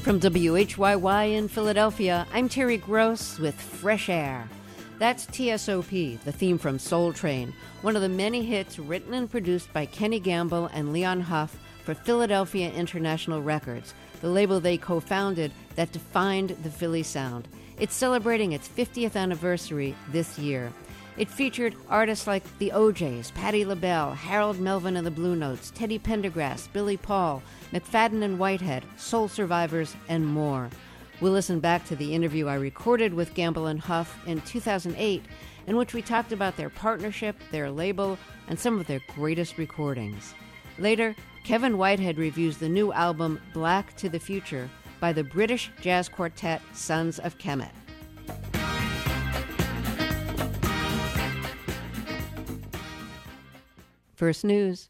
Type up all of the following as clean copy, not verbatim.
From WHYY in Philadelphia, I'm Terry Gross with Fresh Air. That's TSOP, the theme from Soul Train, one of the many hits written and produced by Kenny Gamble and Leon Huff for Philadelphia International Records, the label they co-founded that defined the Philly sound. It's celebrating its 50th anniversary this year. It featured artists like the O'Jays, Patti LaBelle, Harold Melvin and the Blue Notes, Teddy Pendergrass, Billy Paul, McFadden and Whitehead, Soul Survivors, and more. We'll listen back to the interview I recorded with Gamble and Huff in 2008, in which we talked about their partnership, their label, and some of their greatest recordings. Later, Kevin Whitehead reviews the new album Black to the Future by the British jazz quartet Sons of Kemet. First News.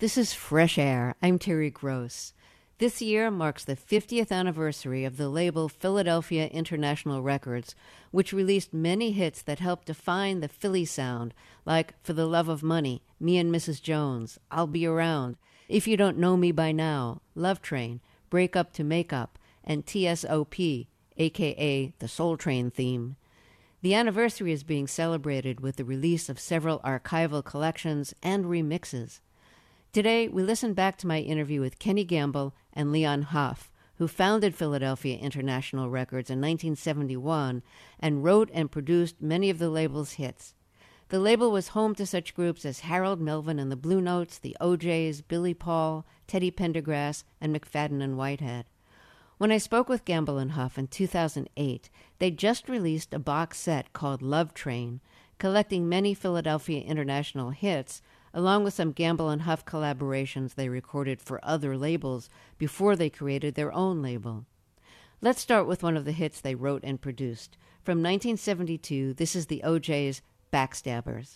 This is Fresh Air. I'm Terry Gross. This year marks the 50th anniversary of the label Philadelphia International Records, which released many hits that helped define the Philly sound, like For the Love of Money, Me and Mrs. Jones, I'll Be Around, If You Don't Know Me by Now, Love Train, Break Up to Make Up, and TSOP, a.k.a. the Soul Train theme. The anniversary is being celebrated with the release of several archival collections and remixes. Today, we listen back to my interview with Kenny Gamble and Leon Huff, who founded Philadelphia International Records in 1971 and wrote and produced many of the label's hits. The label was home to such groups as Harold Melvin and the Blue Notes, the O'Jays, Billy Paul, Teddy Pendergrass, and McFadden and Whitehead. When I spoke with Gamble and Huff in 2008, they just released a box set called Love Train, collecting many Philadelphia International hits, along with some Gamble and Huff collaborations they recorded for other labels before they created their own label. Let's start with one of the hits they wrote and produced. From 1972, this is the O'Jays' Backstabbers.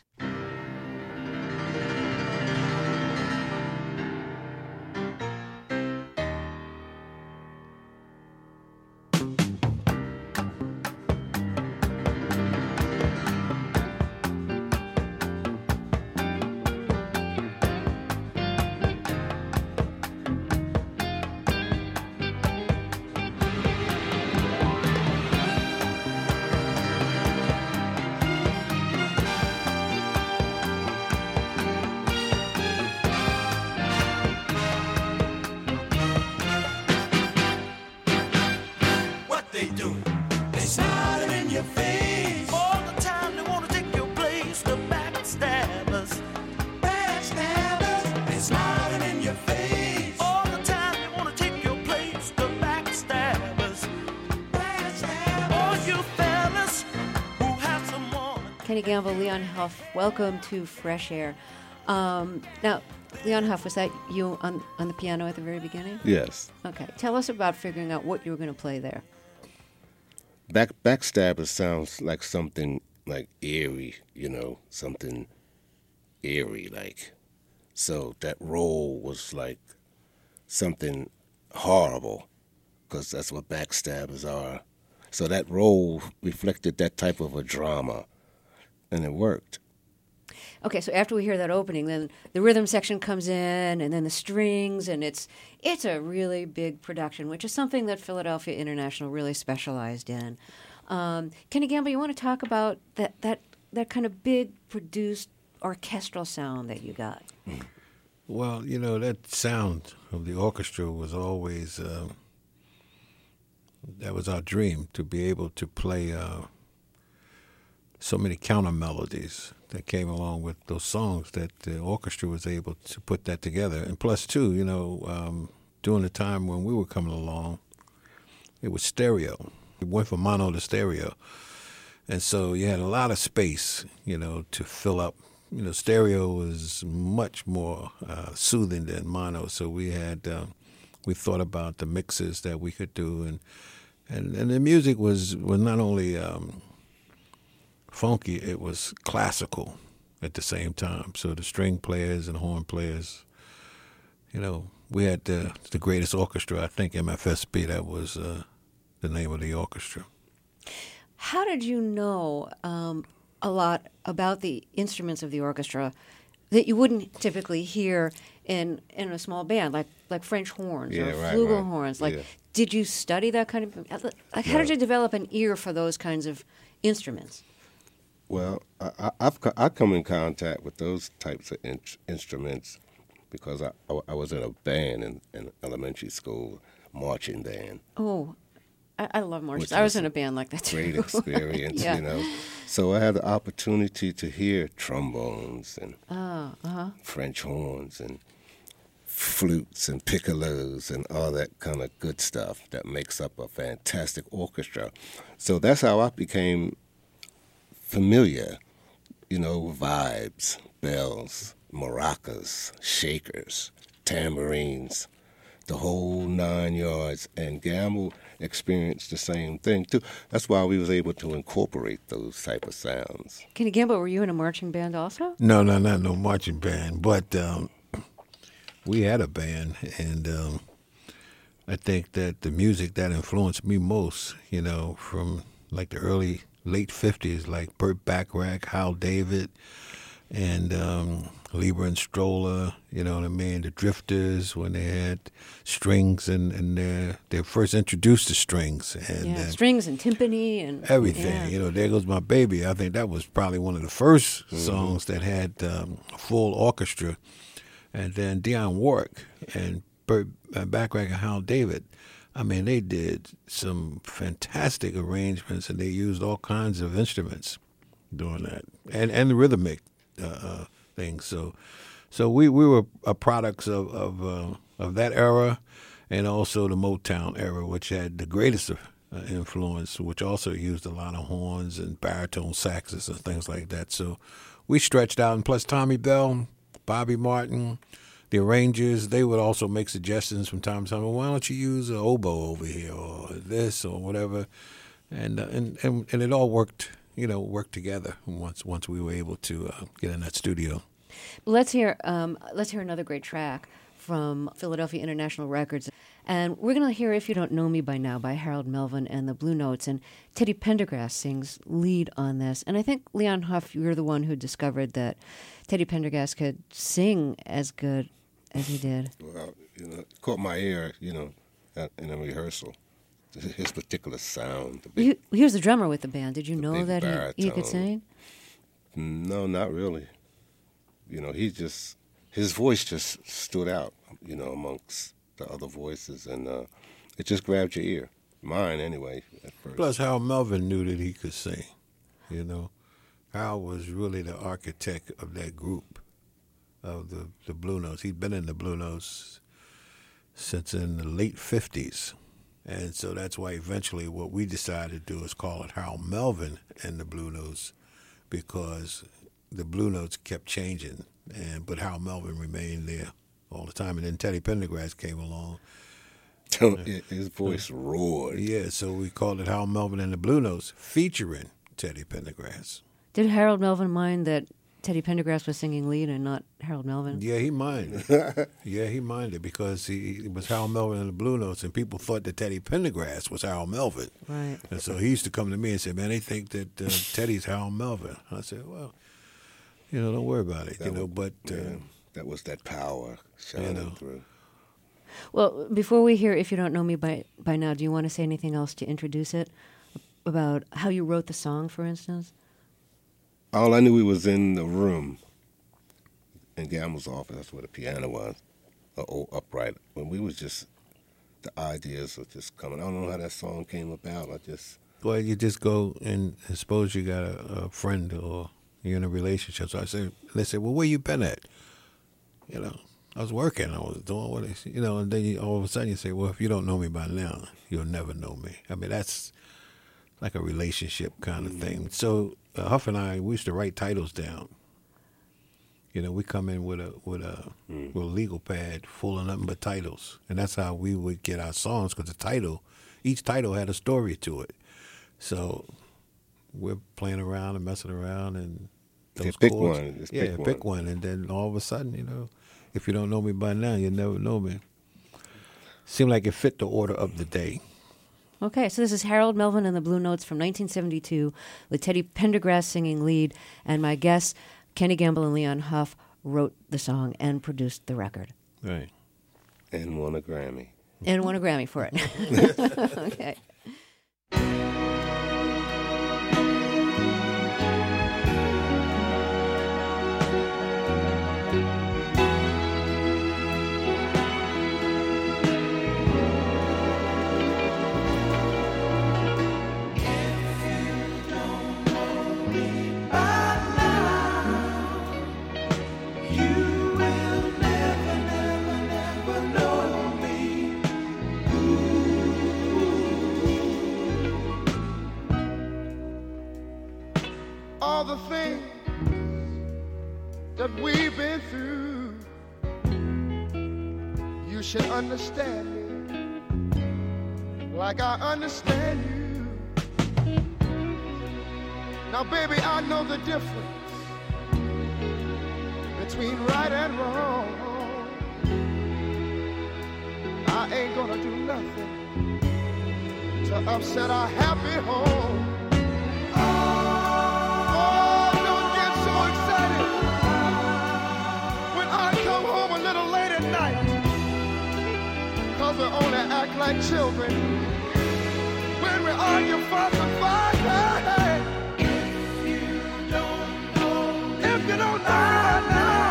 Kenny Gamble, Leon Huff, welcome to Fresh Air. Now, Leon Huff, was that you on the piano at the very beginning? Yes. Okay. Tell us about figuring out what you were going to play there. Backstabbers sounds like something like eerie, something eerie like. So that role was like something horrible, because that's what backstabbers are. So that role reflected that type of a drama. And it worked. Okay, so after we hear that opening, then the rhythm section comes in, and then the strings, and it's a really big production, which is something that Philadelphia International really specialized in. Kenny Gamble, you want to talk about that kind of big produced orchestral sound that you got? Well, that sound of the orchestra was always that was our dream, to be able to play so many counter melodies that came along with those songs, that the orchestra was able to put that together. And plus, too, during the time when we were coming along, it was stereo. It went from mono to stereo. And so you had a lot of space, to fill up. Stereo was much more soothing than mono. So we thought about the mixes that we could do. And the music was not only funky, it was classical at the same time. So the string players and horn players, we had the greatest orchestra, I think, MFSB. That was the name of the orchestra. How did you know a lot about the instruments of the orchestra that you wouldn't typically hear in a small band, like French horns or flugelhorns? Right. Did you study that kind of? How did you develop an ear for those kinds of instruments? Well, I come in contact with those types of instruments because I was in a band in elementary school, marching band. Oh, I love marching. I was in a band like that too. Great experience, So I had the opportunity to hear trombones and French horns and flutes and piccolos and all that kind of good stuff that makes up a fantastic orchestra. So that's how I became familiar, vibes, bells, maracas, shakers, tambourines, the whole 9 yards. And Gamble experienced the same thing too. That's why we was able to incorporate those type of sounds. Kenny Gamble, were you in a marching band also? No, not no marching band, but we had a band, and I think that the music that influenced me most, you know, from like the late 50s, like Burt Bacharach, Hal David, and Lieber and Stroller, you know what I mean? The Drifters, when they had strings, and they first introduced the strings. And strings and timpani and everything. Yeah. You know, There Goes My Baby. I think that was probably one of the first songs that had a full orchestra. And then Dionne Warwick and Burt Bacharach and Hal David, I mean, they did some fantastic arrangements, and they used all kinds of instruments doing that, and the rhythmic things. So we were products of that era, and also the Motown era, which had the greatest influence, which also used a lot of horns and baritone saxes and things like that. So we stretched out, and plus Tommy Bell, Bobby Martin, the arrangers, they would also make suggestions from time to time. Well, why don't you use an oboe over here, or this, or whatever, and it all worked together once we were able to get in that studio. Let's hear another great track from Philadelphia International Records, and we're going to hear "If You Don't Know Me By Now" by Harold Melvin and the Blue Notes, and Teddy Pendergrass sings lead on this. And I think, Leon Huff, you're the one who discovered that Teddy Pendergrass could sing as good as he did. Well, it caught my ear, in a rehearsal. His particular sound. He was the drummer with the band. Did you know that he could sing? No, not really. His voice just stood out, amongst the other voices, and it just grabbed your ear. Mine, anyway, at first. Plus, Harold Melvin knew that he could sing, Hal was really the architect of that group, of the Blue Notes. He'd been in the Blue Notes since in the late 50s. And so that's why eventually what we decided to do is call it Harold Melvin and the Blue Notes, because the Blue Notes kept changing, but Harold Melvin remained there all the time. And then Teddy Pendergrass came along. His voice roared. Yeah, so we called it Harold Melvin and the Blue Notes, featuring Teddy Pendergrass. Did Harold Melvin mind that Teddy Pendergrass was singing lead and not Harold Melvin? Yeah, he minded. He minded because he was Harold Melvin and the Blue Notes, and people thought that Teddy Pendergrass was Harold Melvin. Right. And so he used to come to me and say, "Man, they think that Teddy's Harold Melvin." I said, "Well, don't worry about it, that was that power shining through." Well, before we hear "If You Don't Know Me by Now," do you want to say anything else to introduce it, about how you wrote the song, for instance? All I knew, we was in the room in Gamble's office. That's where the piano was, the old upright. When we was just, the ideas were just coming. I don't know how that song came about. Well, you just go and suppose you got a friend or you're in a relationship. So they say, "Well, where you been at?" I was working. I was doing what and then all of a sudden you say, "Well, if you don't know me by now, you'll never know me." I mean, that's like a relationship kind of thing. So Huff and I, we used to write titles down. We come in with a legal pad full of nothing but titles, and that's how we would get our songs, because each title had a story to it. So we're playing around and messing around, and those pick chords, one. Pick one, and then all of a sudden, if you don't know me by now, you'll never know me. Seemed like it fit the order of the day. Okay, so this is Harold Melvin and the Blue Notes from 1972 with Teddy Pendergrass singing lead, and my guests, Kenny Gamble and Leon Huff, wrote the song and produced the record. Right. And won a Grammy. And won a Grammy for it. Okay. All the things that we've been through, you should understand me like I understand you. Now, baby, I know the difference between right and wrong. nothing to upset our happy home. Oh, don't get so excited when I come home a little late at night, 'cause we only act like children when we argue, fuss, and fight. Hey, if you don't know right now,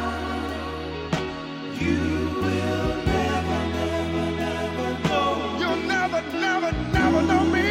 you will never, never, never know. You'll never, never, never know me.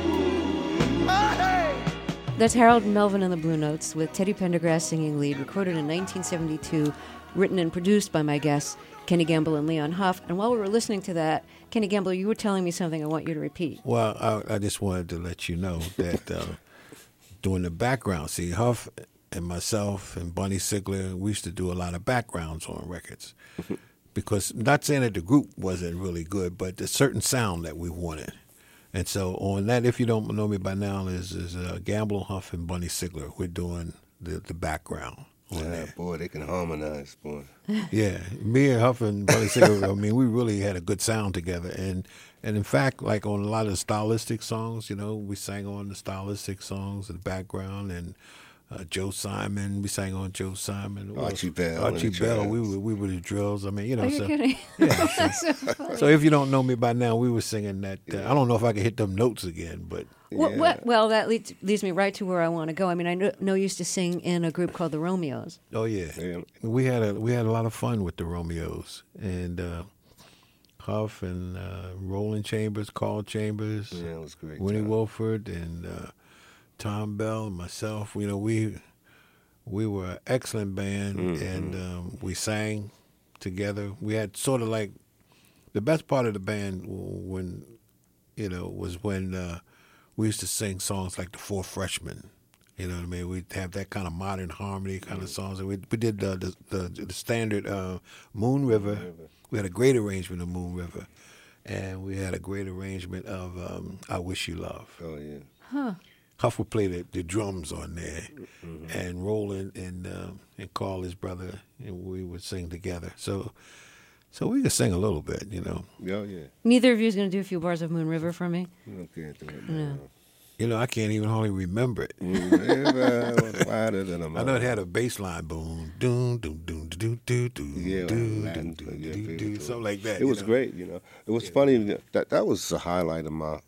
Oh, hey. That's Harold Melvin and the Blue Notes with Teddy Pendergrass singing lead, recorded in 1972, written and produced by my guests, Kenny Gamble and Leon Huff. And while we were listening to that, Kenny Gamble, you were telling me something I want you to repeat. Well, I just wanted to let you know that during the background, see, Huff and myself and Bunny Sigler, we used to do a lot of backgrounds on records. Because, not saying that the group wasn't really good, but the certain sound that we wanted. And so on that, if you don't know me by now, is Gamble, Huff, and Bunny Sigler. We're doing the background on Yeah, there. boy, they can harmonize, boy. Yeah, me and Huff and Bunny Sigler, I mean, we really had a good sound together. And in fact, like on a lot of the stylistic songs, you know, we sang on the stylistic songs in the background, and Joe Simon, we sang on Joe Simon. Archie Bell. Archie and the Bell, Drums. we were the drills. I mean, you know. Are you kidding? Yeah, That's so funny. so if you don't know me by now, we were singing that. I don't know if I can hit them notes again, but Well, that leads me right to where I want to go. I mean, I know you used to sing in a group called the Romeos. oh yeah, Yeah. we had a lot of fun with the Romeos and Huff and Roland Chambers, Carl Chambers, Yeah, it was great. Winnie time. Wolford, and Tom Bell, and myself. You know, we were an excellent band, and we sang together. We had sort of like the best part of the band when was when we used to sing songs like the Four Freshmen. You know what I mean? We'd have that kind of modern harmony kind of songs. And we did the standard Moon River. We had a great arrangement of Moon River, and we had a great arrangement of I Wish You Love. Oh, yeah. Huff would play the drums on there, and Roland and Carl, his brother, and we would sing together. So we could sing a little bit, you know. Oh, yeah. Neither of you is going to do a few bars of Moon River for me. You can't do it. No. You know, I can't even hardly remember it. River was wider than a I know it had a bass line, boom, doom, doom, doom, doom, doom, doom, Yeah, doom, Latin, doom, yeah, doom, very doom, cool. something like that. It was you know. great, you know. It was funny that was the highlight of my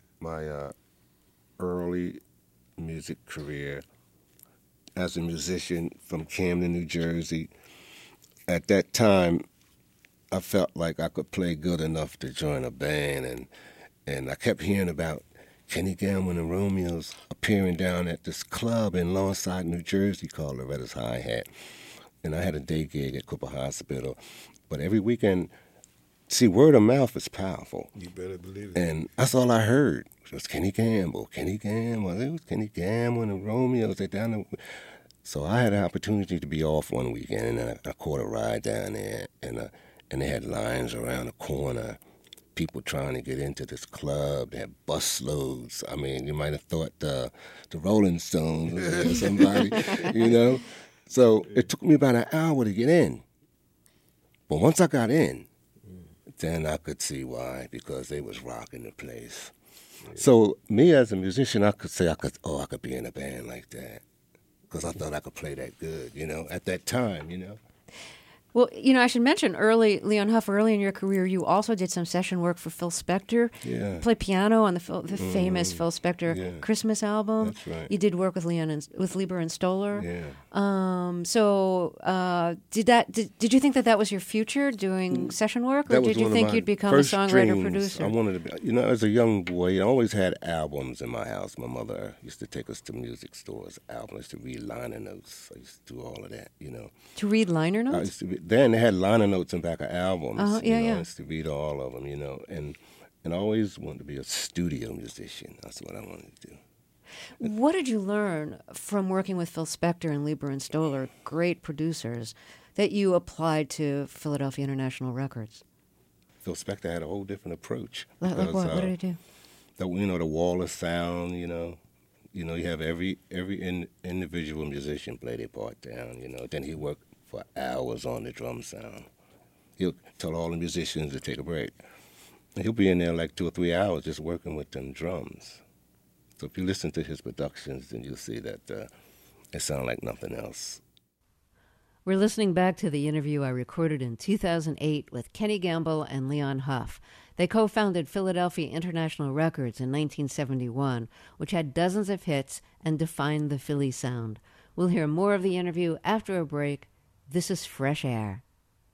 early music career as a musician from Camden, New Jersey. At that time, I felt like I could play good enough to join a band, and I kept hearing about Kenny Gamble and the Romeos appearing down at this club in Lawnside, New Jersey called Loretta's Hi-Hat. And I had a day gig at Cooper Hospital. But every weekend, see, word of mouth is powerful. You better believe it. And that's all I heard. It was Kenny Gamble. It was Kenny Gamble and the Romeos. They down there. So I had an opportunity to be off one weekend, and I caught a ride down there, and they had lines around the corner, people trying to get into this club. They had bus loads. I mean, you might have thought the Rolling Stones or somebody, you know. So it took me about an hour to get in. But once I got in, then I could see why, because they was rocking the place. So me as a musician, I could say I could be in a band like that, because I thought I could play that good, you know, at that time, you know. Well, you know, I should mention Leon Huff, early in your career, you also did some session work for Phil Spector. Yeah. You played piano on the famous Phil Spector Christmas album. That's right. You did work with with Lieber and Stoller. Yeah. Did you think that was your future, doing session work, or That was did you one of think my you'd become a first songwriter dreams. producer? I wanted to be, you know, as a young boy, I always had albums in my house. My mother used to take us to music stores, albums, to read liner notes. I used to do all of that, you know. To read liner I notes? used to then they had liner notes in back of albums. Yeah, you know, yeah. I used to read all of them, you know, and I always wanted to be a studio musician. That's what I wanted to do. What did you learn from working with Phil Spector and Lieber and Stoller, great producers, that you applied to Philadelphia International Records? Phil Spector had a whole different approach. Like because, what? What did he do? The wall of sound, you know, you have every individual musician play their part down, you know. Then he worked for hours on the drum sound. He'll tell all the musicians to take a break. And he'll be in there like 2 or 3 hours just working with them drums. So if you listen to his productions, then you'll see that it sounds like nothing else. We're listening back to the interview I recorded in 2008 with Kenny Gamble and Leon Huff. They co-founded Philadelphia International Records in 1971, which had dozens of hits and defined the Philly sound. We'll hear more of the interview after a break. This is Fresh Air.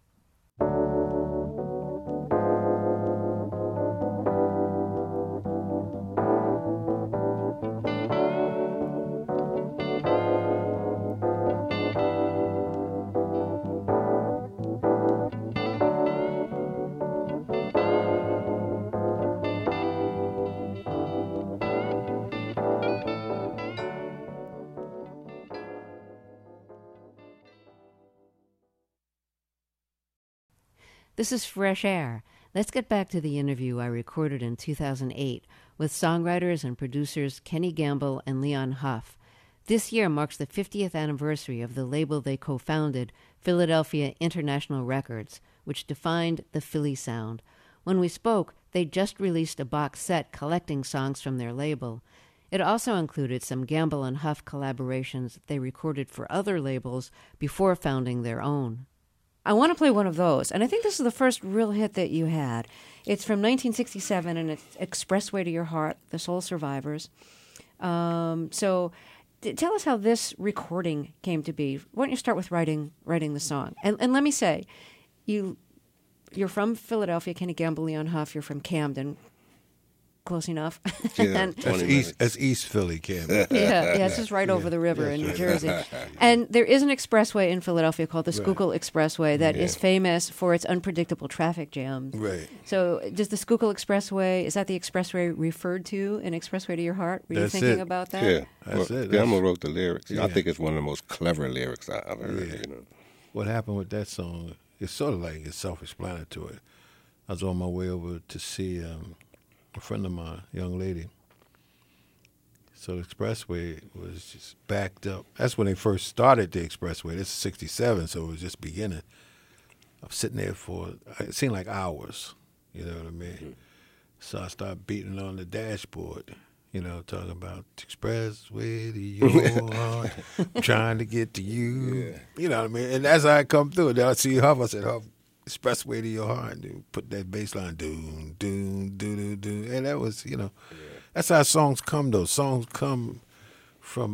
This is Fresh Air. Let's get back to the interview I recorded in 2008 with songwriters and producers Kenny Gamble and Leon Huff. This year marks the 50th anniversary of the label they co-founded, Philadelphia International Records, which defined the Philly sound. When we spoke, they just released a box set collecting songs from their label. It also included some Gamble and Huff collaborations they recorded for other labels before founding their own. I want to play one of those, and I think this is the first real hit that you had. It's from 1967, and it's Expressway to Your Heart, The Soul Survivors. So tell us how this recording came to be. Why don't you start with writing the song? And let me say, you're from Philadelphia, Kenny Gamble, Leon Huff. You're from Camden. Close enough. Yeah, That's East Philly, Camden. Yeah, it's just right over the river in New Jersey. And there is an expressway in Philadelphia called the Schuylkill Expressway that is famous for its unpredictable traffic jams. Right. So does the Schuylkill Expressway, is that the expressway referred to in Expressway to Your Heart? Were you thinking about that? Yeah. That's it. Gamble wrote the lyrics. Yeah. I think it's one of the most clever lyrics I've heard. Yeah. You know. What happened with that song, it's sort of like it's self-explanatory. I was on my way over to see a friend of mine, a young lady. So the expressway was just backed up. That's when they first started the expressway. This is 67, so it was just beginning. I was sitting there for, it seemed like hours, you know what I mean? Mm-hmm. So I started beating on the dashboard, you know, talking about expressway to your heart, trying to get to you. Yeah. You know what I mean? And that's how I come through. Then I see Huff, I said, Huff, expressway to your heart, and put that bass line, doom, doom, doo, doo, doo. And that was, you know, that's how songs come, though. Songs come from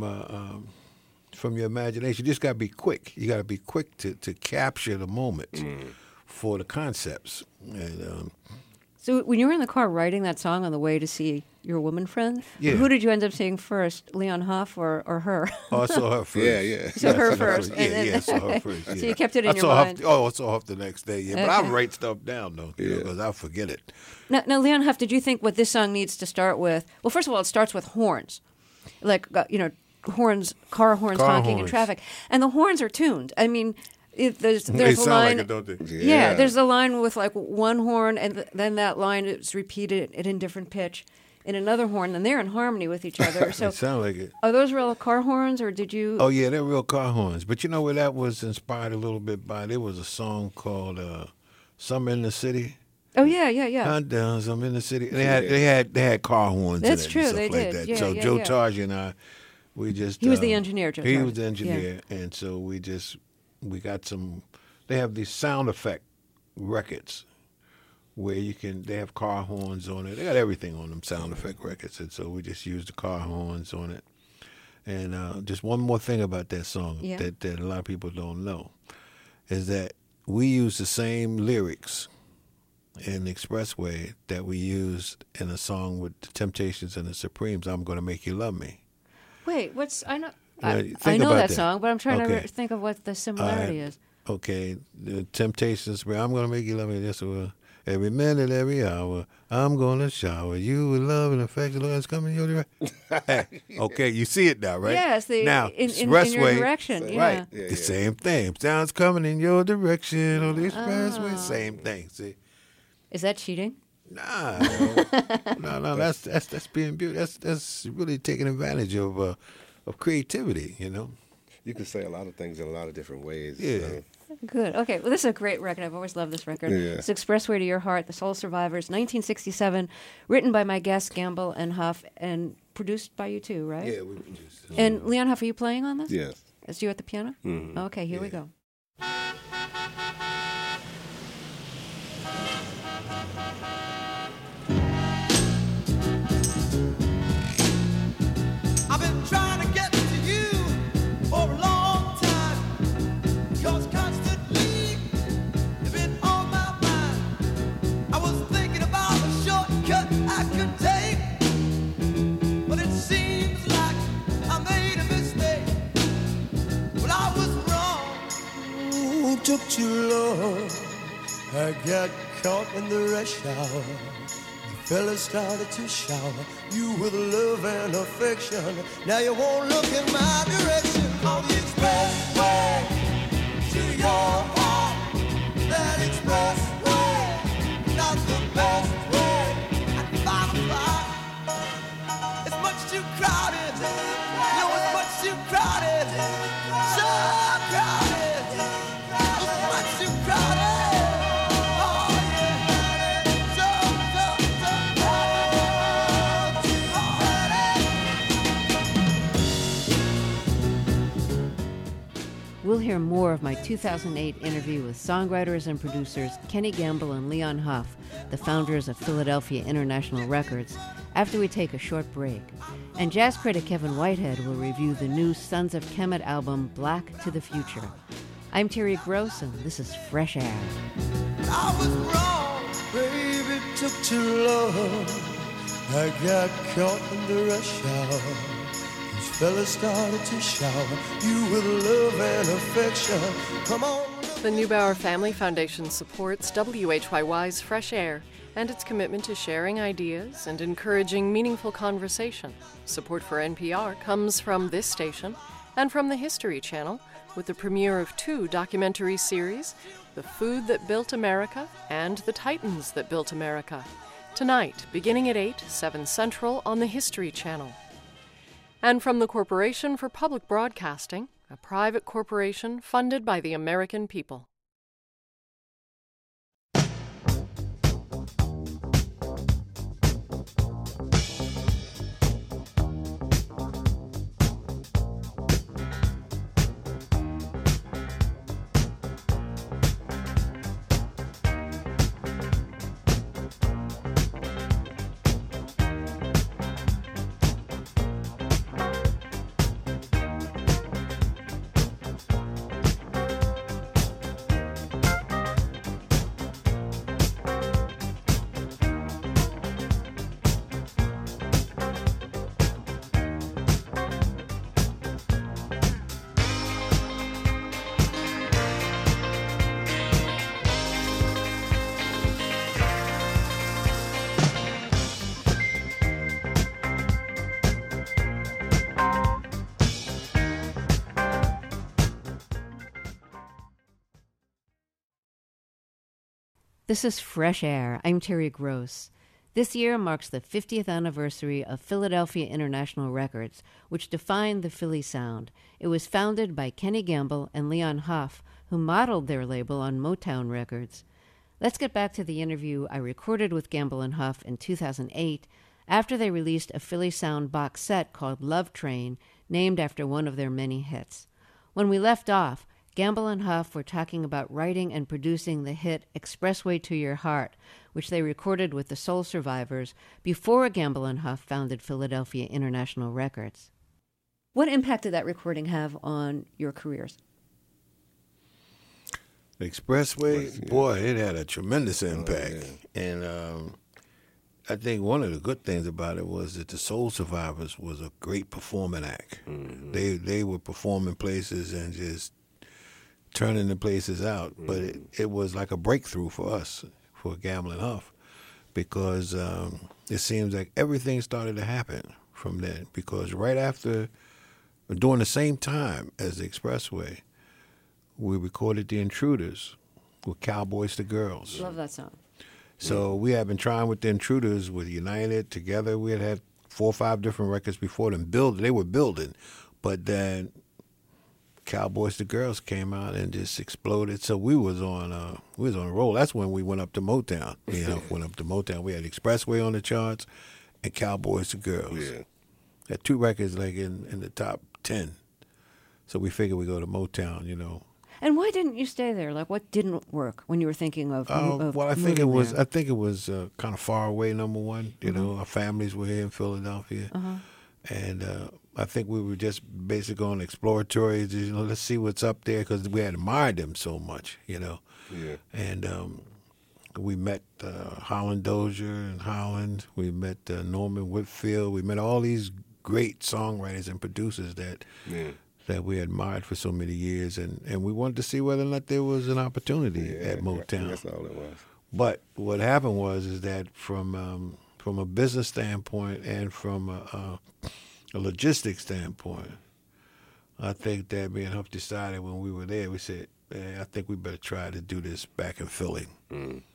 your imagination. You just got to be quick. You got to be quick to capture the moment for the concepts. And so when you were in the car writing that song on the way to see your woman friend, who did you end up seeing first, Leon Huff or her? Oh, I saw her first. Yeah. So her first. I saw her first. Yeah. So you kept it in your mind. I saw Huff the next day, But I write stuff down, though, because I forget it. Now, Leon Huff, did you think what this song needs to start with? Well, first of all, it starts with horns. Like, horns, car horns honking in traffic. And the horns are tuned. I mean, there's they a sound line. like it, don't they? Yeah, there's a line with like one horn, and then that line is repeated in different pitch in another horn, and they're in harmony with each other. So it sound like it. Are those real car horns, or did you? Oh yeah, they're real car horns. But you know where that was inspired a little bit by? There was a song called "Summer in the City." Oh yeah. Hunt down some in the city. They had car horns. That's in it true. And stuff They like did. That. Yeah, so Joe Tarji and I, we just he was the engineer. Joe he Tarji. was the engineer, and so we got some. They have these sound effect records where they have car horns on it. They got everything on them sound effect records, and so we just used the car horns on it. And just one more thing about that song that a lot of people don't know is that we use the same lyrics in the Expressway that we used in a song with the Temptations and the Supremes, "I'm Gonna Make You Love Me." Wait, I know about that song, but I'm trying to think of what the similarity is. Okay, the Temptations, "I'm Gonna Make You Love Me." This will every minute, every hour, I'm gonna shower you with love and affection. It's coming your direction. Hey, okay, you see it now, right? Yes, now in your direction, right? The same thing. Sounds coming in your direction on the expressway. Same thing. See. Is that cheating? Nah, no. That's being beautiful. That's really taking advantage of creativity. You know. You can say a lot of things in a lot of different ways. Yeah. Good. Okay. Well, this is a great record. I've always loved this record. Yeah. It's Expressway to Your Heart, The Soul Survivors, 1967, written by my guests Gamble and Huff, and produced by you too, right? Yeah, we produced it. And Leon Huff, are you playing on this? Yes. Is you at the piano? Mm-hmm. Okay, here we go. I've been trying to get to you for a long time, 'cause constantly you've been on my mind. I was thinking about a shortcut I could take, but it seems like I made a mistake. Well, I was wrong. Ooh, took too long. I got caught in the rush hour. Fellas started to shower you with love and affection. Now you won't look in my direction. On the expressway to your heart. That expressway, not the best way. I can find a spot. It's much too crowded. No, it's much too crowded. So crowded. It's much too crowded. We'll hear more of my 2008 interview with songwriters and producers Kenny Gamble and Leon Huff, the founders of Philadelphia International Records, after we take a short break. And jazz critic Kevin Whitehead will review the new Sons of Kemet album, Black to the Future. I'm Terry Gross, and this is Fresh Air. I was wrong, baby, it took too long. I got caught in the rush hour. These fellas started to shower you with love and affection. Come on. The Neubauer Family Foundation supports WHYY's Fresh Air and its commitment to sharing ideas and encouraging meaningful conversation. Support for NPR comes from this station and from the History Channel, with the premiere of 2 documentary series, The Food That Built America and The Titans That Built America. Tonight, beginning at 8, 7 Central on the History Channel. And from the Corporation for Public Broadcasting, a private corporation funded by the American people. This is Fresh Air. I'm Terry Gross. This year marks the 50th anniversary of Philadelphia International Records, which defined the Philly sound. It was founded by Kenny Gamble and Leon Huff, who modeled their label on Motown Records. Let's get back to the interview I recorded with Gamble and Huff in 2008 after they released a Philly sound box set called Love Train, named after one of their many hits. When we left off, Gamble and Huff were talking about writing and producing the hit Expressway to Your Heart, which they recorded with the Soul Survivors before Gamble and Huff founded Philadelphia International Records. What impact did that recording have on your careers? The Expressway, boy, it had a tremendous impact. And I think one of the good things about it was that the Soul Survivors was a great performing act. Mm-hmm. They were performing places and just turning the places out, but it was like a breakthrough for us, for Gamble and Huff, because it seems like everything started to happen from then, because right after, during the same time as the Expressway, we recorded The Intruders with Cowboys to Girls. Love that song. So we had been trying with The Intruders, with United, together. We had 4 or 5 different records before them. They were building, but then Cowboys to Girls came out and just exploded. So we was on a roll. That's when we went up to Motown. Went up to Motown. We had Expressway on the charts and Cowboys to Girls. Yeah. Had 2 records like in the top 10. So we figured we go to Motown, And why didn't you stay there? Like, what didn't work when you were thinking of? Well, I think it was. there? I think it was kind of far away. Number one, our families were here in Philadelphia, and I think we were just basically on exploratory. Let's see what's up there because we had admired them so much, Yeah. And we met Holland Dozier and Holland. We met Norman Whitfield. We met all these great songwriters and producers that we admired for so many years, and we wanted to see whether or not there was an opportunity at Motown. That's all it was. But what happened was that from a business standpoint and from a logistics standpoint, I think that me and Huff decided when we were there, we said, I think we better try to do this back in Philly. And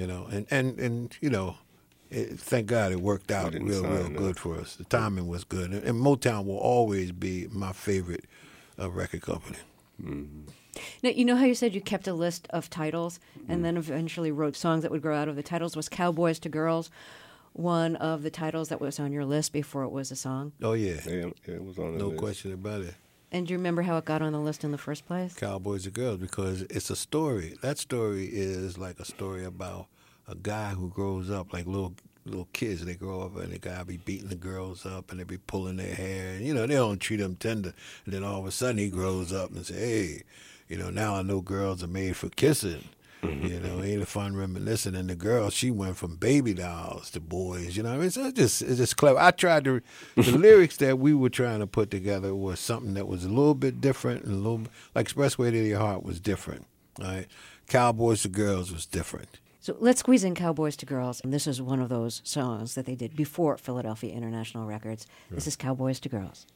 thank God it worked out real good for us. The timing was good. And Motown will always be my favorite record company. Now, you know how you said you kept a list of titles and then eventually wrote songs that would grow out of the titles? Was Cowboys to Girls one of the titles that was on your list before it was a song? Oh, yeah. Yeah, it was on the No list. question about it. And do you remember how it got on the list in the first place? Cowboys to Girls, because it's a story. That story is like a story about a guy who grows up like little kids. They grow up and the guy be beating the girls up and they be pulling their hair. And, they don't treat him tender. And then all of a sudden he grows up and say, hey, now I know girls are made for kissing. Ain't it fun reminiscing? And the girl, she went from baby dolls to boys. It's just clever. I tried the lyrics that we were trying to put together was something that was a little bit different and a little like Expressway to Your Heart was different. Right? Cowboys to Girls was different. So let's squeeze in Cowboys to Girls. And this is one of those songs that they did before Philadelphia International Records. Yeah. This is Cowboys to Girls.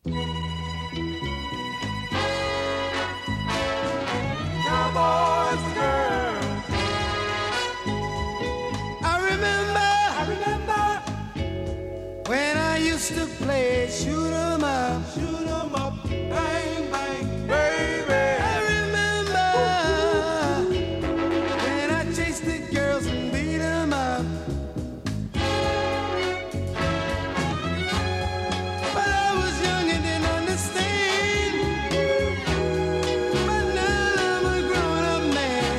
Cowboys to Girls. I remember when I used to play shoot 'em up, bang, bang, baby. I remember when I chased the girls and beat 'em up. But I was young and didn't understand. But now I'm a grown-up man.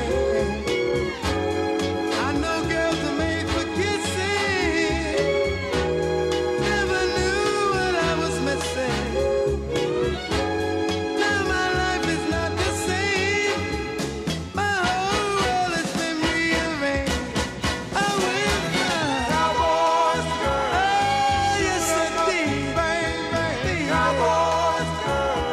I know girls are made for kissing. Never knew what I was missing. Now my life is not the same. My whole world has been rearranged. I went from Cowboys to Girls. Oh, yes indeed. Bang, bang. Cowboys to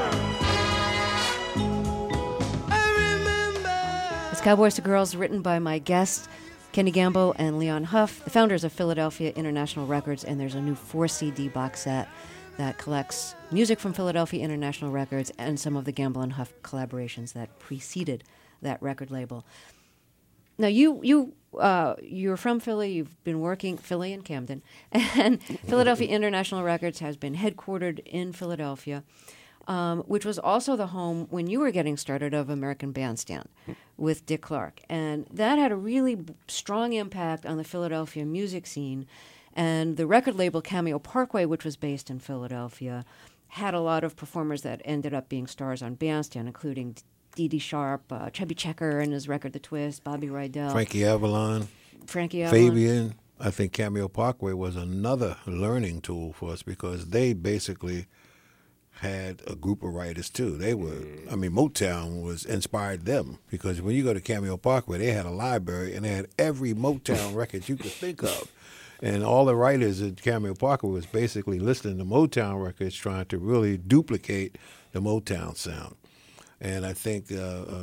Girls. I remember. It's Cowboys to Girls, written by my guests, Kenny Gamble and Leon Huff, the founders of Philadelphia International Records, and there's a new 4-CD box set that collects music from Philadelphia International Records and some of the Gamble and Huff collaborations that preceded that record label. Now, you're from Philly. You've been working Philly and Camden, and Philadelphia International Records has been headquartered in Philadelphia, which was also the home when you were getting started of American Bandstand with Dick Clark, and that had a really strong impact on the Philadelphia music scene. And the record label Cameo Parkway, which was based in Philadelphia, had a lot of performers that ended up being stars on Bandstand, including Dee Dee Sharp, Chubby Checker and his record The Twist, Bobby Rydell, Frankie Avalon, Fabian. I think Cameo Parkway was another learning tool for us because they basically had a group of writers too. They were, Motown was inspired them because when you go to Cameo Parkway, they had a library and they had every Motown record you could think of. And all the writers at Cameo Parkway was basically listening to Motown records, trying to really duplicate the Motown sound. And I think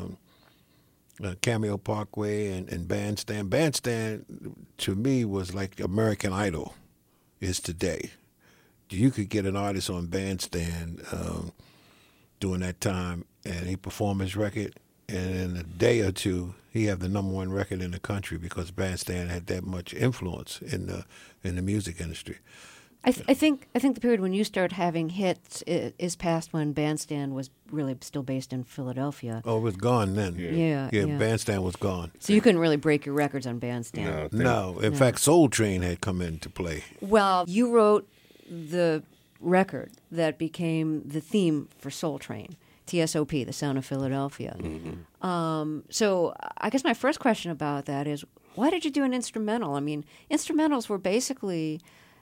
Cameo Parkway and Bandstand. Bandstand, to me, was like American Idol is today. You could get an artist on Bandstand during that time, and he perform his record, and in a day or two, he have the number one record in the country because Bandstand had that much influence in the music industry. I think the period when you start having hits is past when Bandstand was really still based in Philadelphia. Oh, it was gone then. Yeah. Bandstand was gone. So you couldn't really break your records on Bandstand. No. In fact, Soul Train had come into play. Well, you wrote the record that became the theme for Soul Train, TSOP, The Sound of Philadelphia. Mm-hmm. So I guess my first question about that is, why did you do an instrumental? I mean, instrumentals were basically,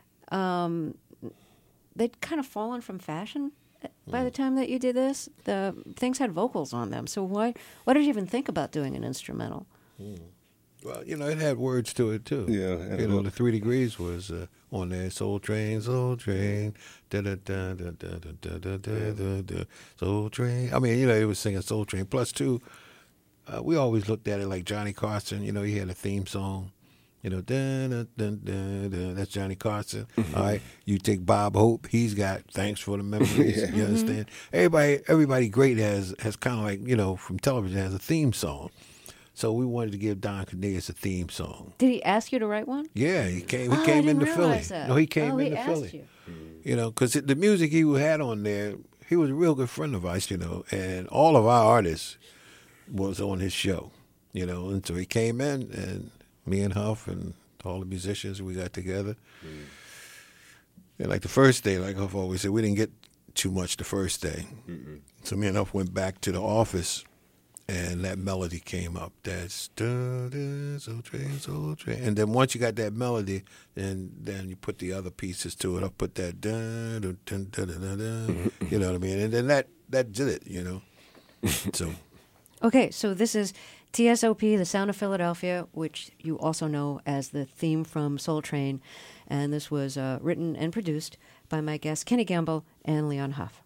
they'd kind of fallen from fashion by the time that you did this. The things had vocals on them. So why did you even think about doing an instrumental? Well, it had words to it, too. Yeah. The 3 Degrees was on there. Soul Train, da-da-da-da-da-da-da-da-da-da, Soul Train. I mean, it was singing Soul Train. Plus, too, we always looked at it like Johnny Carson. He had a theme song. Da-da-da-da-da, that's Johnny Carson. All right, you take Bob Hope. He's got Thanks for the Memories. You understand? Everybody great has kind of like, from television, has a theme song. So we wanted to give Don Cornelius a theme song. Did he ask you to write one? Yeah, he came. I Came didn't into Philly. realize that. No, he came he into asked Philly. You. Because the music he had on there, he was a real good friend of ours. And all of our artists was on his show. And so he came in, and me and Huff and all the musicians, we got together. And like the first day, like Huff always said, we didn't get too much the first day. So me and Huff went back to the office. And that melody came up. That's Soul Train, Soul Train. And then once you got that melody, then you put the other pieces to it. I'll put that dun, dun, dun, dun, dun, dun, dun, you know what I mean? And then that did it, So Okay, so this is TSOP, The Sound of Philadelphia, which you also know as the theme from Soul Train. And this was written and produced by my guests Kenny Gamble and Leon Huff.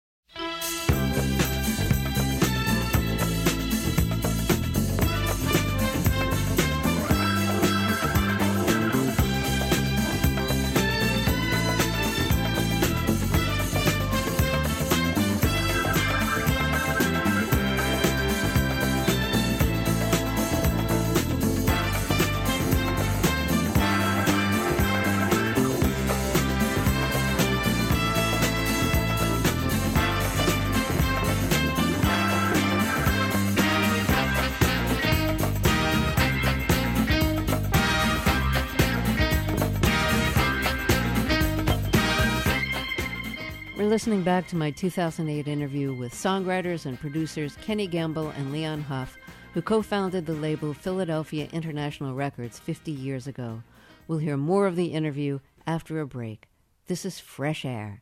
We're listening back to my 2008 interview with songwriters and producers Kenny Gamble and Leon Huff, who co-founded the label Philadelphia International Records 50 years ago. We'll hear more of the interview after a break. This is Fresh Air.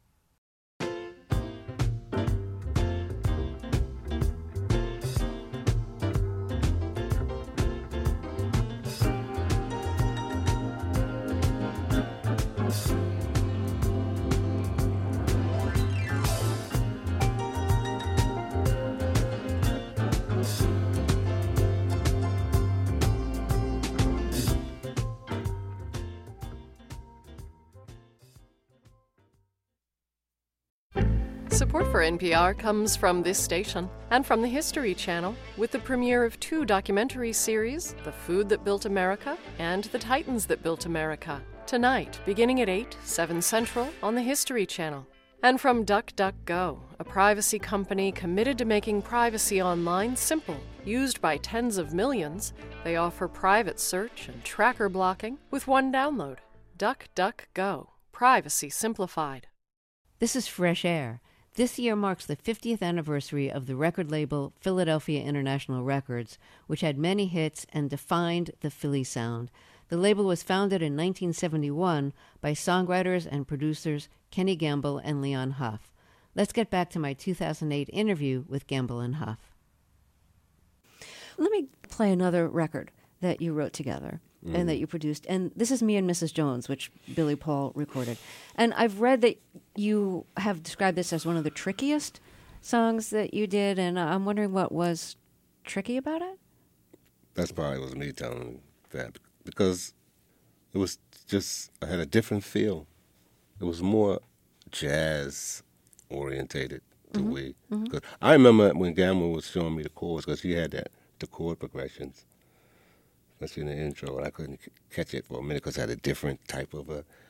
Support for NPR comes from this station and from the History Channel with the premiere of 2 documentary series, The Food That Built America and The Titans That Built America, tonight beginning at 8, 7 Central on the History Channel. And from DuckDuckGo, a privacy company committed to making privacy online simple. Used by tens of millions, they offer private search and tracker blocking with one download. DuckDuckGo, privacy simplified. This is Fresh Air. This year marks the 50th anniversary of the record label Philadelphia International Records, which had many hits and defined the Philly sound. The label was founded in 1971 by songwriters and producers Kenny Gamble and Leon Huff. Let's get back to my 2008 interview with Gamble and Huff. Let me play another record that you wrote together and that you produced. And this is Me and Mrs. Jones, which Billy Paul recorded. And I've read that you have described this as one of the trickiest songs that you did, and I'm wondering what was tricky about it? That's probably was me telling that, because it was just, I had a different feel. It was more jazz orientated to me. Cause I remember when Gamble was showing me the chords, because he had the chord progressions, especially in the intro, and I couldn't catch it for a minute because it had a different type of a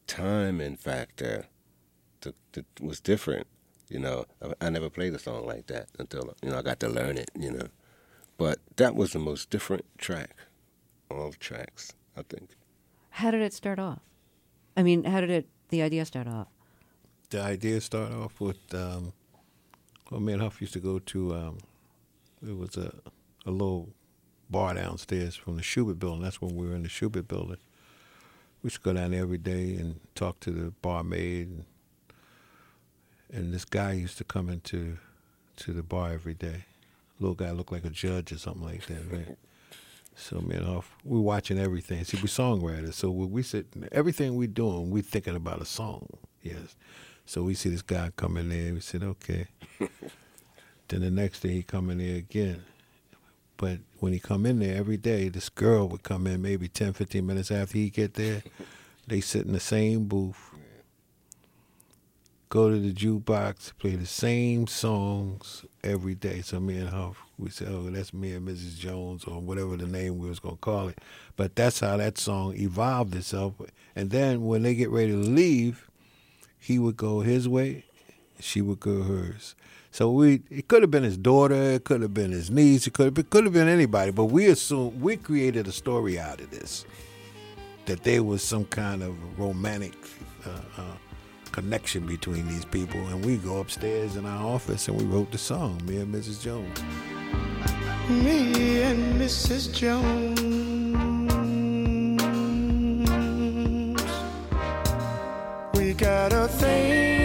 timing factor was different. I never played a song like that until I got to learn it. But that was the most different track of tracks, I think. How did it start off? I mean, how did the idea start off? The idea started off with, me and Huff used to go to, it was a little bar downstairs from the Schubert building. That's when we were in the Schubert building. We used to go down there every day and talk to the barmaid. And this guy used to come into the bar every day. Little guy looked like a judge or something like that, right? So me and Huff, we watching everything. See, we songwriters, so when we sit, everything we doing, we thinking about a song. Yes. So we see this guy come in there. We said, okay. Then the next day he come in there again. But when he come in there every day, this girl would come in maybe 10, 15 minutes after he get there. They sit in the same booth, go to the jukebox, play the same songs every day. So me and Huff, we said, oh, that's me and Mrs. Jones, or whatever the name we was going to call it. But that's how that song evolved itself. And then when they get ready to leave, he would go his way, she would go hers. So it could have been his daughter, it could have been his niece, it could have been anybody, but we created a story out of this, that there was some kind of romantic connection between these people, and we go upstairs in our office and we wrote the song, me and Mrs. Jones. Me and Mrs. Jones, we got a thing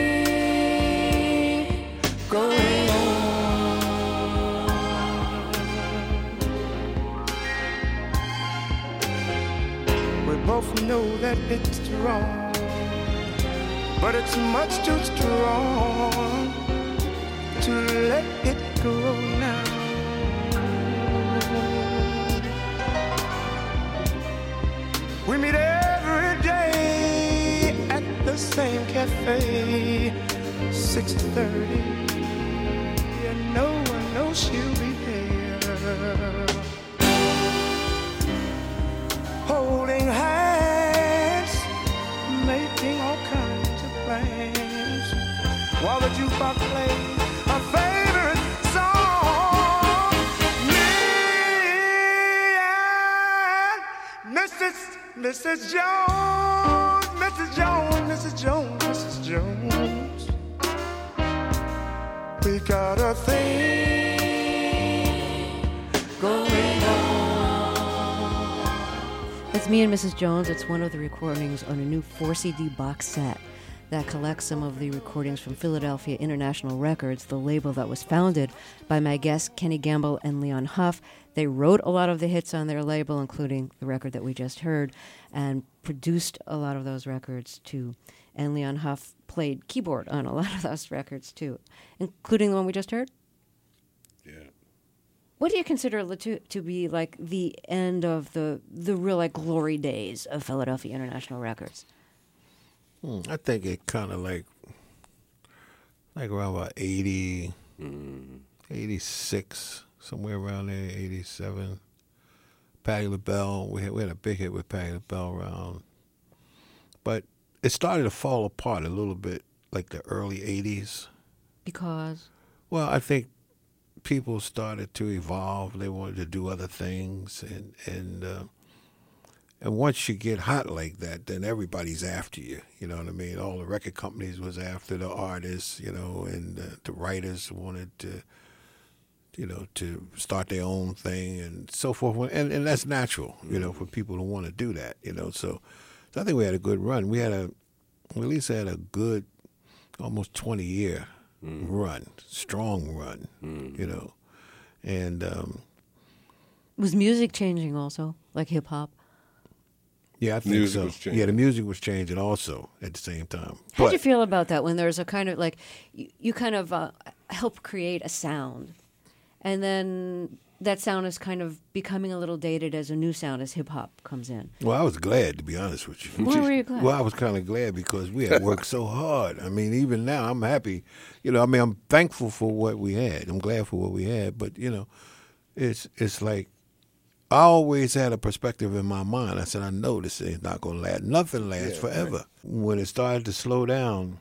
going on. We both know that it's wrong, but it's much too strong to let it go now. We meet every day at the same cafe, 6:30, and no one knows she'll be there. Holding hands, making all kinds of plans, while the jukebox plays a favorite song. Me and Mrs. Jones, Mrs. Jones, Mrs. Jones, Mrs. Jones, we got a thing going on. That's Me and Mrs. Jones. It's one of the recordings on a new 4-CD box set that collects some of the recordings from Philadelphia International Records, the label that was founded by my guests Kenny Gamble and Leon Huff. They wrote a lot of the hits on their label, including the record that we just heard, and produced a lot of those records too. And Leon Huff played keyboard on a lot of those records too, including the one we just heard. Yeah. What do you consider to be like the end of the real like glory days of Philadelphia International Records? I think it kind of like around about 80, 86, somewhere around there, 87. Patti LaBelle, we had a big hit with Patti LaBelle around. But it started to fall apart a little bit, like the early 80s. Because? Well, I think people started to evolve. They wanted to do other things. And once you get hot like that, then everybody's after you. You know what I mean? All the record companies was after the artists, and the writers wanted to, to start their own thing and so forth. And that's natural, for people to want to do that, So I think we had a good run. We at least had a good, almost 20-year run, strong run, And was music changing also, like hip hop? Yeah, I think music so. was changing. Yeah, the music was changing also at the same time. How'd you feel about that when there's a kind of like, you kind of help create a sound, and then that sound is kind of becoming a little dated as a new sound as hip hop comes in? Well, I was glad, to be honest with you. Why were you glad? Well, I was kind of glad because we had worked so hard. I mean, even now, I'm happy. I'm thankful for what we had. I'm glad for what we had. But, it's like I always had a perspective in my mind. I said, I know this is not going to last. Nothing lasts forever. Right. When it started to slow down,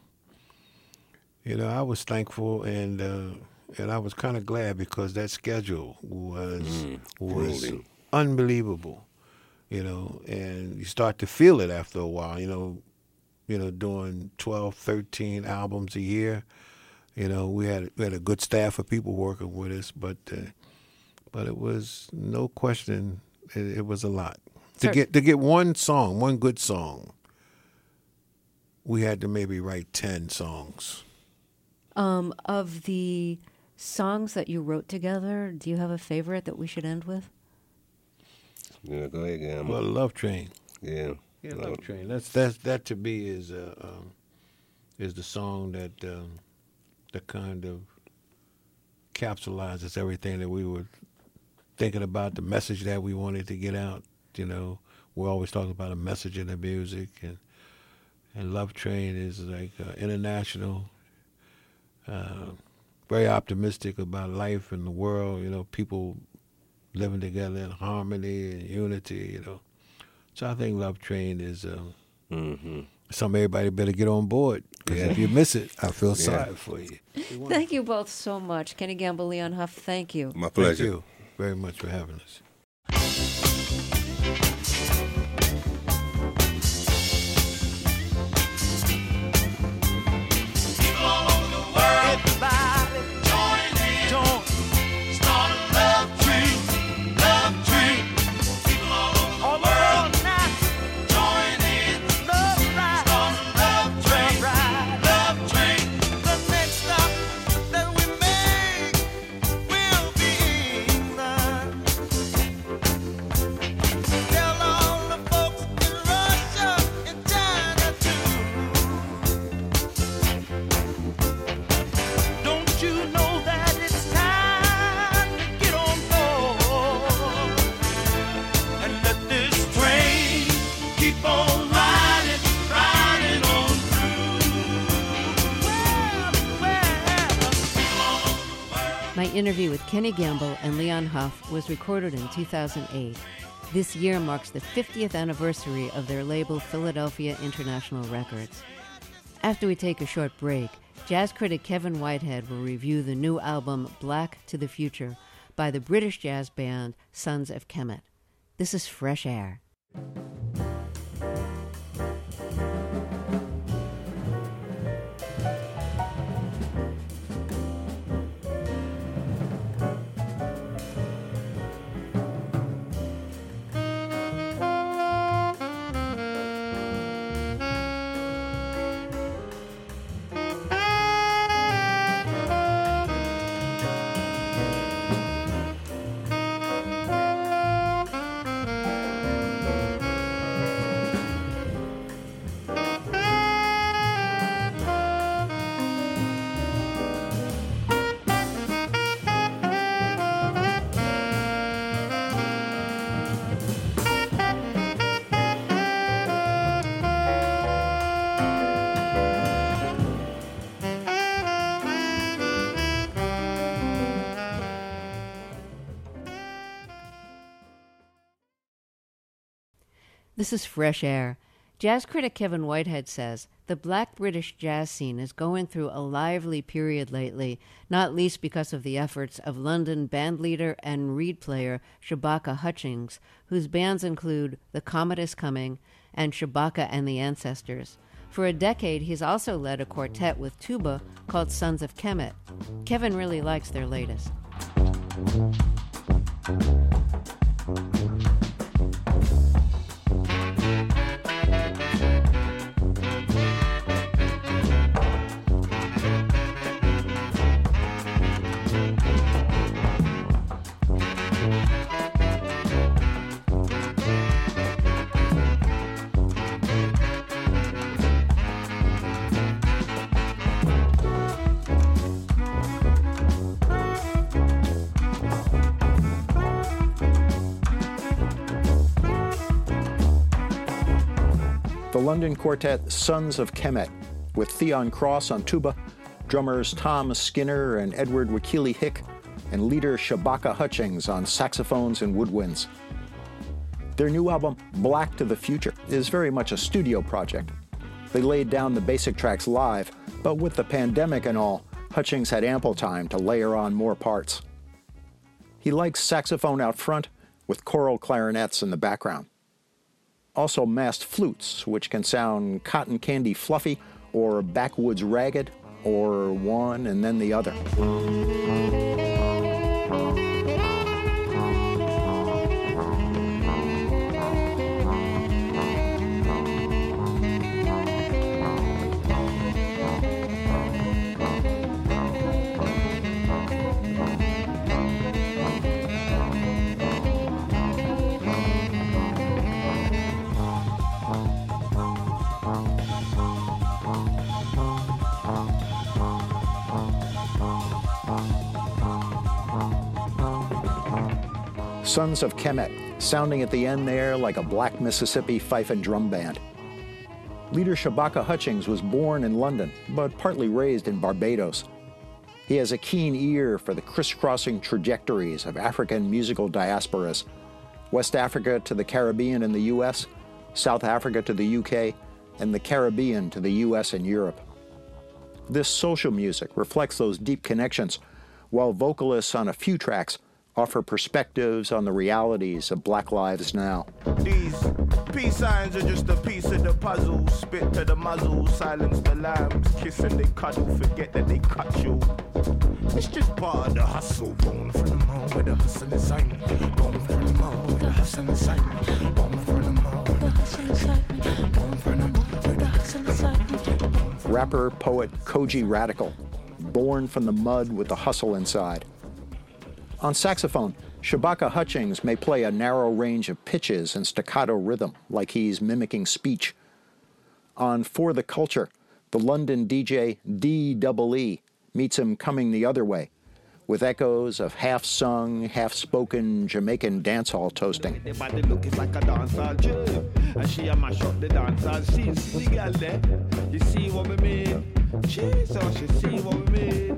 I was thankful and I was kind of glad because that schedule was unbelievable, and you start to feel it after a while, doing 12, 13 albums a year. We had a good staff of people working with us, but it was no question. It was a lot to get one good song. We had to maybe write 10 songs. Of the songs that you wrote together, do you have a favorite that we should end with? Yeah, go ahead, Gamble. Well, Love Train. Yeah, Love Train. That to me is the song that kind of capsulizes everything that we were thinking about, the message that we wanted to get out. We always talk about a message in the music, and Love Train is like international, very optimistic about life and the world, people living together in harmony and unity, So I think Love Train is something everybody better get on board, because if you miss it, I feel sorry for you. Thank you both so much. Kenny Gamble, Leon Huff, thank you. My pleasure. Thank you very much for having us. My interview with Kenny Gamble and Leon Huff was recorded in 2008. This year marks the 50th anniversary of their label Philadelphia International Records. After we take a short break, jazz critic Kevin Whitehead will review the new album Black to the Future by the British jazz band Sons of Kemet. This is Fresh Air. This is Fresh Air. Jazz critic Kevin Whitehead says the black British jazz scene is going through a lively period lately, not least because of the efforts of London bandleader and reed player Shabaka Hutchings, whose bands include The Comet is Coming and Shabaka and the Ancestors. For a decade, he's also led a quartet with tuba called Sons of Kemet. Kevin really likes their latest. The London quartet Sons of Kemet, with Theon Cross on tuba, drummers Tom Skinner and Edward Wakili Hick, and leader Shabaka Hutchings on saxophones and woodwinds. Their new album, Black to the Future, is very much a studio project. They laid down the basic tracks live, but with the pandemic and all, Hutchings had ample time to layer on more parts. He likes saxophone out front with choral clarinets in the background. Also massed flutes, which can sound cotton candy fluffy or backwoods ragged, or one and then the other. Sons of Kemet, sounding at the end there like a black Mississippi fife and drum band. Leader Shabaka Hutchings was born in London, but partly raised in Barbados. He has a keen ear for the crisscrossing trajectories of African musical diasporas, West Africa to the Caribbean and the US, South Africa to the UK, and the Caribbean to the US and Europe. This social music reflects those deep connections, while vocalists on a few tracks offer perspectives on the realities of Black lives now. These peace signs are just a piece of the puzzle. Spit to the muzzle, silence the lambs. Kiss and they cuddle, forget that they cut you. It's just part of the hustle. Born from the mall with the hustle inside me. Born from the mall with the hustle inside me. Born from the mall with the hustle inside me. Born from the mall with the hustle inside me. Rapper, poet Koji Radical, born from the mud with the hustle inside. On saxophone, Shabaka Hutchings may play a narrow range of pitches and staccato rhythm, like he's mimicking speech. On For the Culture, the London DJ D-double-E meets him coming the other way, with echoes of half-sung, half-spoken Jamaican dancehall toasting. Everybody looking like a dancehall jam, and she a mash up the dancehall scene. See the girl there? You see what we mean? She so she see what we mean.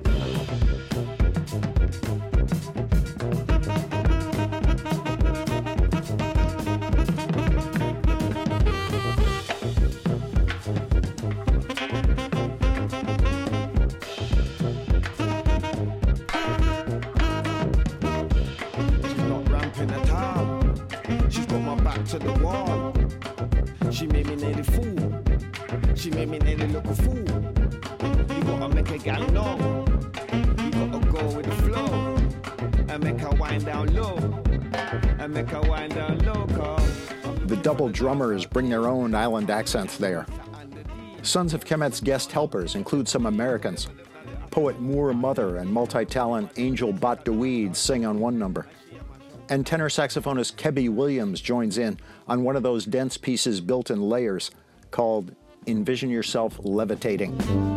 To the wall. She made me nearly fool. She made me nearly look a fool. You gotta make a gal know. You gotta go with the flow. And make her wind down low. And make her wind down low, cause The double drummers bring their own island accents there. Sons of Kemet's guest helpers include some Americans. Poet Moore Mother and multi-talent Angel Bat Dweed sing on one number. And tenor saxophonist Kebby Williams joins in on one of those dense pieces built in layers called Envision Yourself Levitating.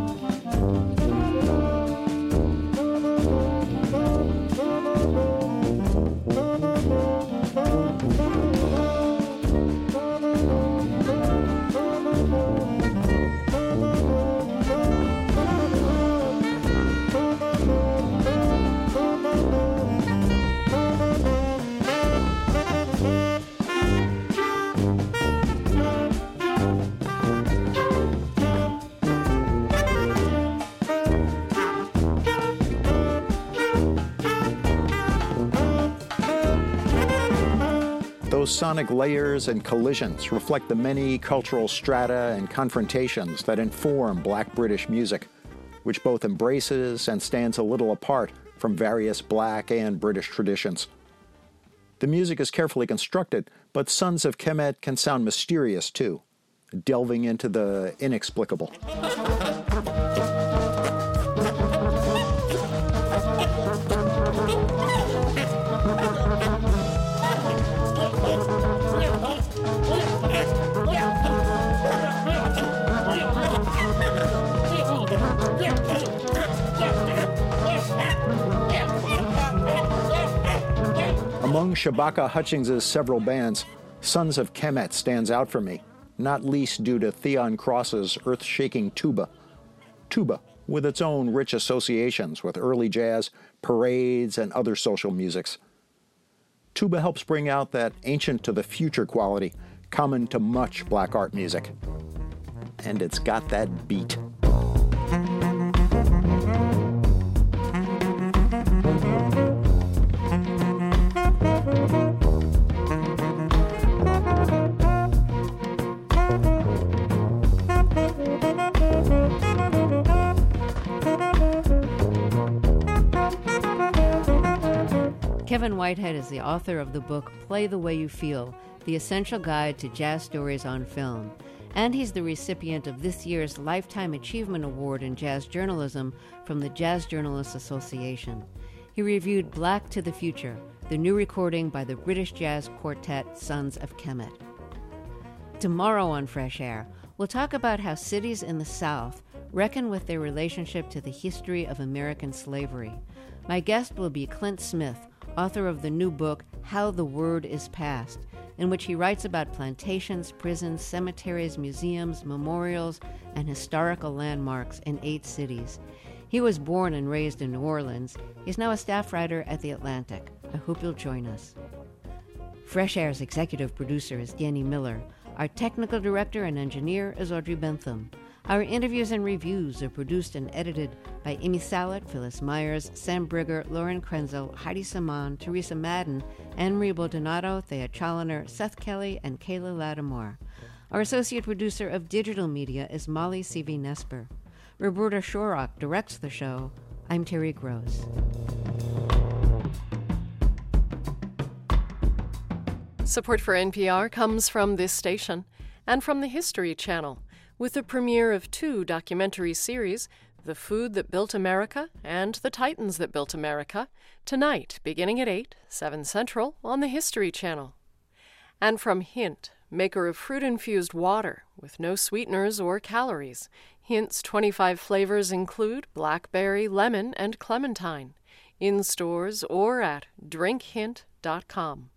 Those sonic layers and collisions reflect the many cultural strata and confrontations that inform Black British music, which both embraces and stands a little apart from various Black and British traditions. The music is carefully constructed, but Sons of Kemet can sound mysterious too, delving into the inexplicable. Among Shabaka Hutchings' several bands, Sons of Kemet stands out for me, not least due to Theon Cross's earth-shaking tuba. Tuba, with its own rich associations with early jazz, parades, and other social musics. Tuba helps bring out that ancient to the future quality common to much black art music. And it's got that beat. Kevin Whitehead is the author of the book Play the Way You Feel, The Essential Guide to Jazz Stories on Film. And he's the recipient of this year's Lifetime Achievement Award in Jazz Journalism from the Jazz Journalists Association. He reviewed Black to the Future, the new recording by the British jazz quartet Sons of Kemet. Tomorrow on Fresh Air, we'll talk about how cities in the South reckon with their relationship to the history of American slavery. My guest will be Clint Smith, author of the new book, How the Word is Passed, in which he writes about plantations, prisons, cemeteries, museums, memorials, and historical landmarks in 8 cities. He was born and raised in New Orleans. He's now a staff writer at The Atlantic. I hope you'll join us. Fresh Air's executive producer is Danny Miller. Our technical director and engineer is Audrey Bentham. Our interviews and reviews are produced and edited by Amy Salet, Phyllis Myers, Sam Brigger, Lauren Krenzel, Heidi Saman, Teresa Madden, Anne-Marie Baldonado, Thea Challoner, Seth Kelly, and Kayla Lattimore. Our associate producer of digital media is Molly C.V. Nesper. Roberta Shorrock directs the show. I'm Terry Gross. Support for NPR comes from this station and from the History Channel, with the premiere of 2 documentary series, The Food That Built America and The Titans That Built America, tonight beginning at 8, 7 Central on the History Channel. And from Hint, maker of fruit-infused water with no sweeteners or calories. Hint's 25 flavors include blackberry, lemon, and clementine. In stores or at drinkhint.com.